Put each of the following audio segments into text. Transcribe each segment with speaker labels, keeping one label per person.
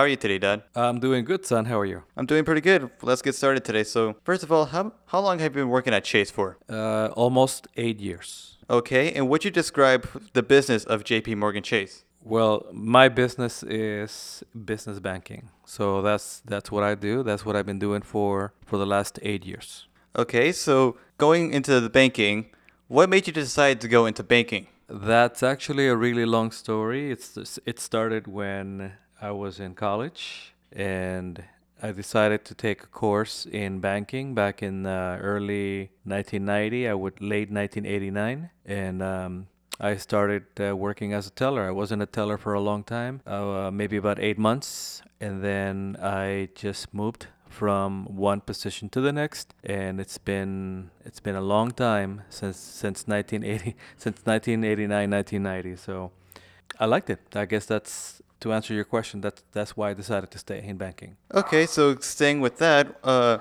Speaker 1: How are you today, Dad?
Speaker 2: I'm doing good, son. How are you?
Speaker 1: I'm doing pretty good. Let's get started today. So, first of all, how long have you been working at Chase for?
Speaker 2: Almost 8 years.
Speaker 1: Okay, and would you describe the business of JP Morgan Chase?
Speaker 2: Well, my business is business banking, so that's what I do. That's what I've been doing for the last 8 years.
Speaker 1: Okay, so going into the banking, what made you decide to go into banking?
Speaker 2: That's actually a really long story. It started when I was in college, and I decided to take a course in banking back in early 1990. I would late 1989, and I started working as a teller. I wasn't a teller for a long time, maybe about 8 months, and then I just moved from one position to the next, and it's been a long time since 1980 since 1989 1990. So I liked it. I guess that's to answer your question. That's why I decided to stay in banking.
Speaker 1: Okay, so staying with that,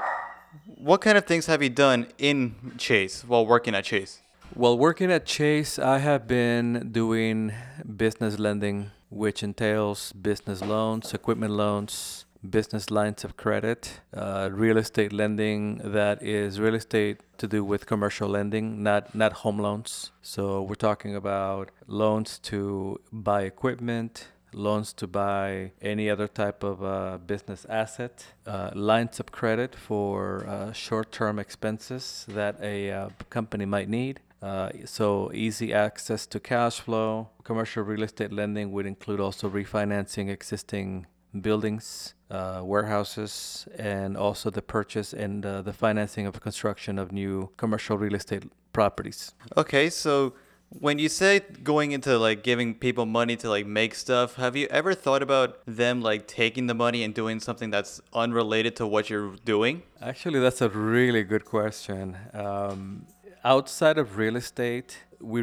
Speaker 1: what kind of things have you done in Chase while working at Chase?
Speaker 2: While working at Chase, I have been doing business lending, which entails business loans, equipment loans, business lines of credit, real estate lending that is real estate to do with commercial lending, not home loans. So we're talking about loans to buy equipment, loans to buy any other type of business asset, lines of credit for short-term expenses that a company might need. So easy access to cash flow. Commercial real estate lending would include also refinancing existing buildings, warehouses, and also the purchase and the financing of the construction of new commercial real estate properties.
Speaker 1: Okay, so when you say going into like giving people money to like make stuff, have you ever thought about them like taking the money and doing something that's unrelated to what you're doing?
Speaker 2: Actually, that's a really good question. Outside of real estate,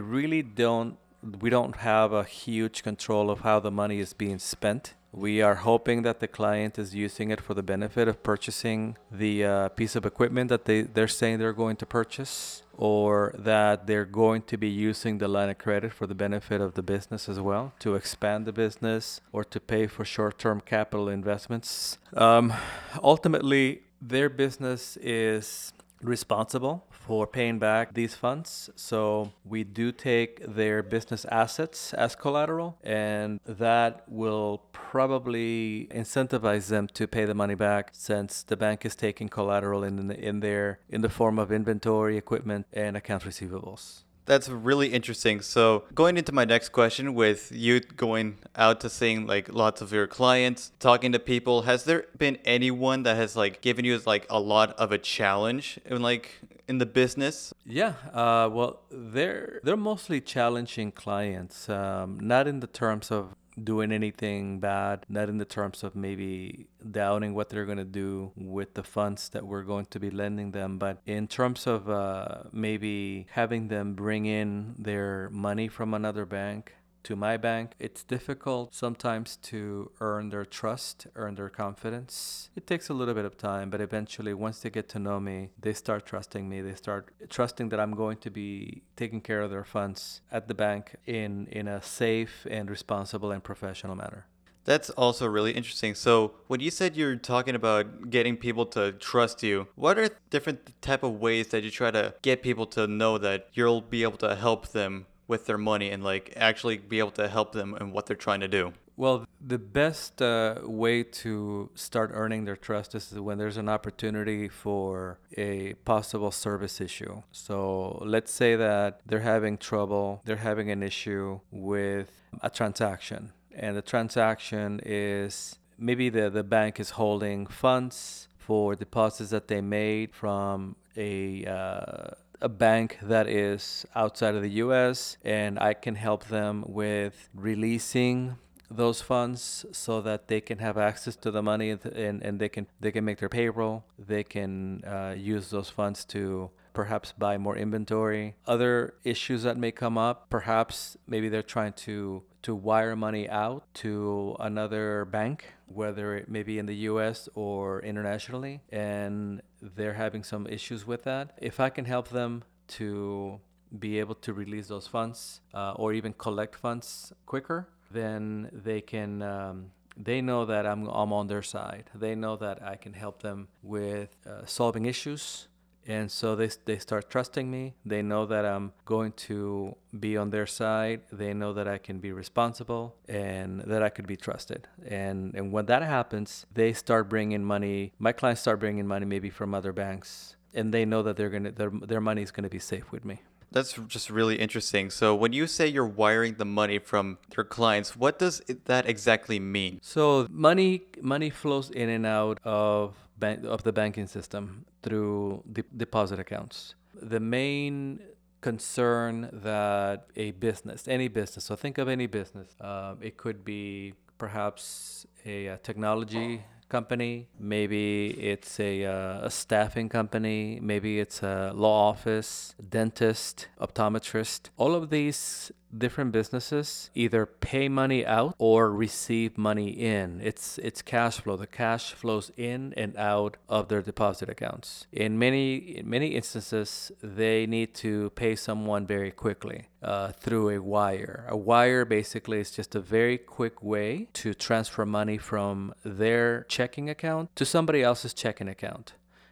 Speaker 2: we don't have a huge control of how the money is being spent. We are hoping that the client is using it for the benefit of purchasing the piece of equipment that they're saying they're going to purchase, or that they're going to be using the line of credit for the benefit of the business as well, to expand the business or to pay for short term capital investments. Ultimately, their business is responsible for paying back these funds. So we do take their business assets as collateral, and that will probably incentivize them to pay the money back, since the bank is taking collateral in the form of inventory, equipment, and accounts receivables.
Speaker 1: That's really interesting. So, going into my next question, with you going out to seeing like lots of your clients, talking to people, has there been anyone that has like given you like a lot of a challenge in the business?
Speaker 2: Yeah, well, they're mostly challenging clients, not in the terms of doing anything bad, not in the terms of maybe doubting what they're going to do with the funds that we're going to be lending them, but in terms of maybe having them bring in their money from another bank to my bank. It's difficult sometimes to earn their trust, earn their confidence. It takes a little bit of time, but eventually, once they get to know me, they start trusting me. They start trusting that I'm going to be taking care of their funds at the bank in a safe and responsible and professional manner.
Speaker 1: That's also really interesting. So, when you said you're talking about getting people to trust you, what are different type of ways that you try to get people to know that you'll be able to help them with their money and like actually be able to help them in what they're trying to do?
Speaker 2: Well, the best way to start earning their trust is when there's an opportunity for a possible service issue. So let's say that they're having an issue with a transaction, and the transaction is maybe the bank is holding funds for deposits that they made from a bank that is outside of the US, and I can help them with releasing those funds so that they can have access to the money, and they can make their payroll. They can use those funds to perhaps buy more inventory. Other issues that may come up, perhaps maybe they're trying to wire money out to another bank, whether it may be in the US or internationally, and they're having some issues with that. If I can help them to be able to release those funds or even collect funds quicker, then they can they know that I'm on their side. They know that I can help them with solving issues. And so they start trusting me. They know that I'm going to be on their side. They know that I can be responsible and that I could be trusted. And when that happens, they start bringing money. My clients start bringing money maybe from other banks, and they know that their money is gonna be safe with me.
Speaker 1: That's just really interesting. So when you say you're wiring the money from your clients, what does that exactly mean?
Speaker 2: So money flows in and out of the banking system through deposit accounts. The main concern that any business, so think of any business, it could be perhaps a technology company, maybe it's a staffing company, maybe it's a law office, dentist, optometrist. All of these different businesses either pay money out or receive money in. It's cash flow. The cash flows in and out of their deposit accounts. In many instances, they need to pay someone very quickly through a wire. A wire basically is just a very quick way to transfer money from their checking account to somebody else's checking account.